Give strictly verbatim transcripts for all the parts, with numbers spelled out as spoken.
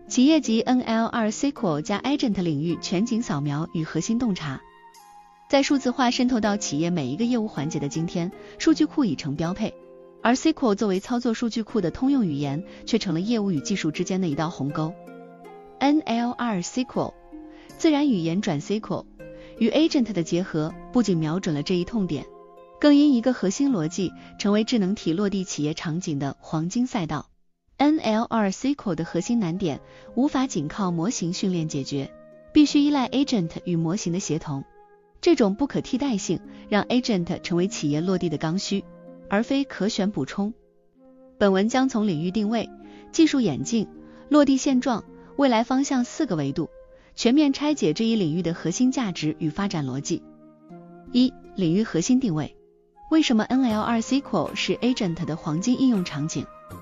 企业级 N L R S Q L 加 Agent 领域全景扫描与核心洞察。在数字化渗透到企业每一个业务环节的今天，数据库已成标配，而 S Q L 作为操作数据库的通用语言，却成了业务与技术之间的一道鸿沟。N L R S Q L 自然语言转 S Q L 与 Agent 的结合，不仅瞄准了这一痛点，更因一个核心逻辑成为智能体落地企业场景的黄金赛道。N L R S Q L 的核心难点无法仅靠模型训练解决，必须依赖 Agent 与模型的协同。这种不可替代性让 Agent 成为企业落地的刚需，而非可选补充。本文将从领域定位、技术演进、落地现状、未来方向四个维度，全面拆解这一领域的核心价值与发展逻辑。一、领域核心定位。为什么 N L R S Q L 是 Agent 的黄金应用场景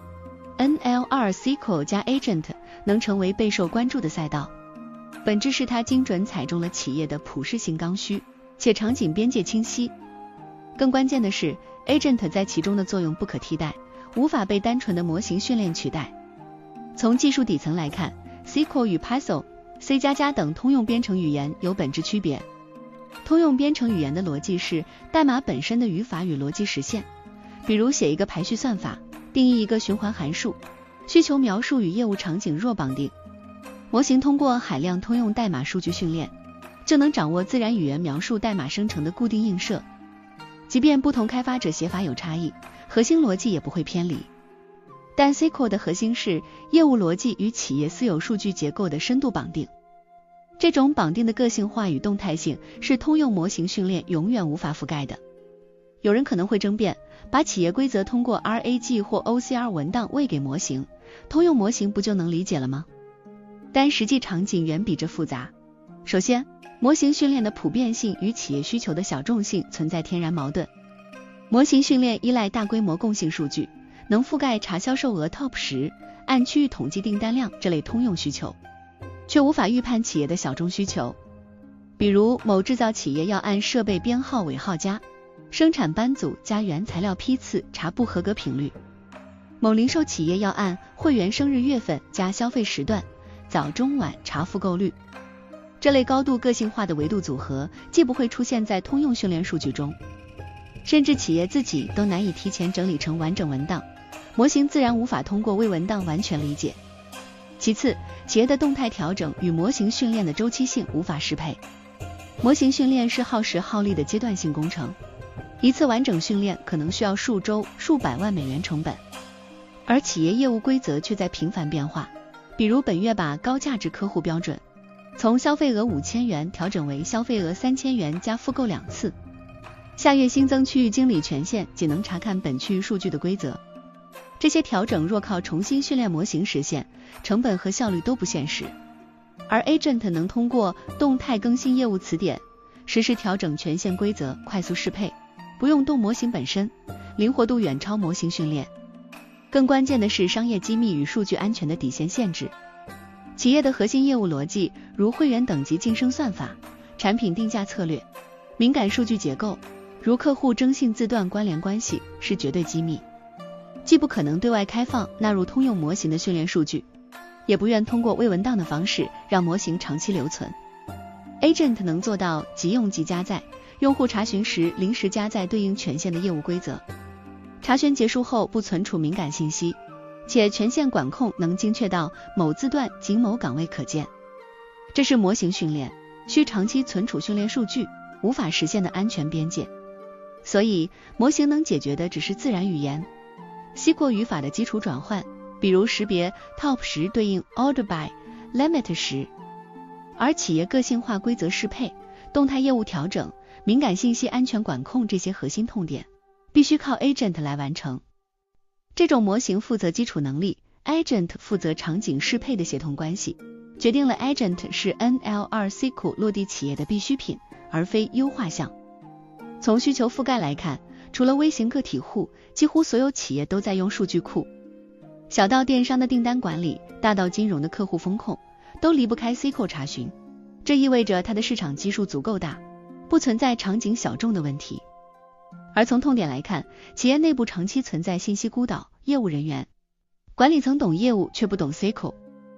？N L R S Q L 加 Agent 能成为备受关注的赛道，本质是它精准踩中了企业的普适性刚需，且场景边界清晰。更关键的是 Agent 在其中的作用不可替代，无法被单纯的模型训练取代。从技术底层来看， S Q L 与 Python、C 加加等通用编程语言有本质区别。通用编程语言的逻辑是代码本身的语法与逻辑实现，比如写一个排序算法，定义一个循环函数，需求描述与业务场景弱绑定。模型通过海量通用代码数据训练，就能掌握自然语言描述代码生成的固定映射。即便不同开发者写法有差异，核心逻辑也不会偏离。但 S Q L 的核心是业务逻辑与企业私有数据结构的深度绑定。这种绑定的个性化与动态性是通用模型训练永远无法覆盖的。有人可能会争辩，把企业规则通过 R A G 或 O C R 文档喂给模型，通用模型不就能理解了吗？但实际场景远比这复杂。首先，模型训练的普遍性与企业需求的小众性存在天然矛盾。模型训练依赖大规模共性数据，能覆盖查销售额 Top 十、按区域统计订单量这类通用需求，却无法预判企业的小众需求。比如某制造企业要按设备编号尾号加生产班组加原材料批次查不合格频率，某零售企业要按会员生日月份加消费时段早中晚查复购率。这类高度个性化的维度组合既不会出现在通用训练数据中，甚至企业自己都难以提前整理成完整文档，模型自然无法通过微文档完全理解。其次，企业的动态调整与模型训练的周期性无法适配。模型训练是耗时耗力的阶段性工程，一次完整训练可能需要数周、数百万美元成本，而企业业务规则却在频繁变化。比如本月把高价值客户标准从消费额五千元调整为消费额三千元加复购两次，下月新增区域经理权限，仅能查看本区域数据的规则。这些调整若靠重新训练模型实现，成本和效率都不现实。而 Agent 能通过动态更新业务词典，实时调整权限规则，快速适配，不用动模型本身，灵活度远超模型训练。更关键的是商业机密与数据安全的底线限制。企业的核心业务逻辑，如会员等级晋升算法、产品定价策略、敏感数据结构，如客户征信字段关联关系，是绝对机密，既不可能对外开放纳入通用模型的训练数据，也不愿通过微文档的方式让模型长期留存。 Agent 能做到即用即加载，用户查询时临时加载对应权限的业务规则，查询结束后不存储敏感信息，且权限管控能精确到某字段仅某岗位可见。这是模型训练需长期存储训练数据无法实现的安全边界。所以模型能解决的只是自然语言、S Q L 语法的基础转换，比如识别 Top 十对应 Order by Limit 十，而企业个性化规则适配、动态业务调整、敏感信息安全管控这些核心痛点，必须靠 Agent 来完成。这种模型负责基础能力， Agent 负责场景适配的协同关系，决定了 Agent 是 N L R S Q L 落地企业的必需品，而非优化项。从需求覆盖来看，除了微型个体户，几乎所有企业都在用数据库。小到电商的订单管理，大到金融的客户风控，都离不开 S Q L 查询。这意味着它的市场基数足够大，不存在场景小众的问题。而从痛点来看，企业内部长期存在信息孤岛，业务人员、管理层懂业务却不懂 S Q L，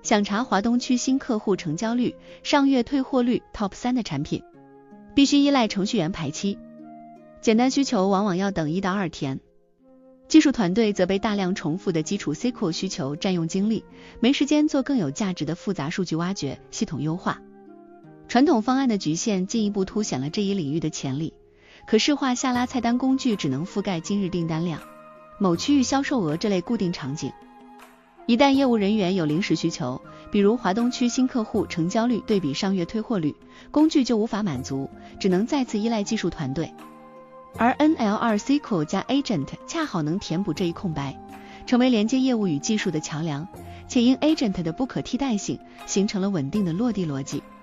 想查华东区新客户成交率、上月退货率 Top 三的产品，必须依赖程序员排期，简单需求往往要等一到二天。技术团队则被大量重复的基础 S Q L 需求占用精力，没时间做更有价值的复杂数据挖掘、系统优化。传统方案的局限进一步凸显了这一领域的潜力。可视化下拉菜单工具只能覆盖今日订单量、某区域销售额这类固定场景。一旦业务人员有临时需求，比如华东区新客户成交率对比上月退货率，工具就无法满足，只能再次依赖技术团队。而 N L R S Q L 加 Agent 恰好能填补这一空白，成为连接业务与技术的桥梁，且因 Agent 的不可替代性，形成了稳定的落地逻辑。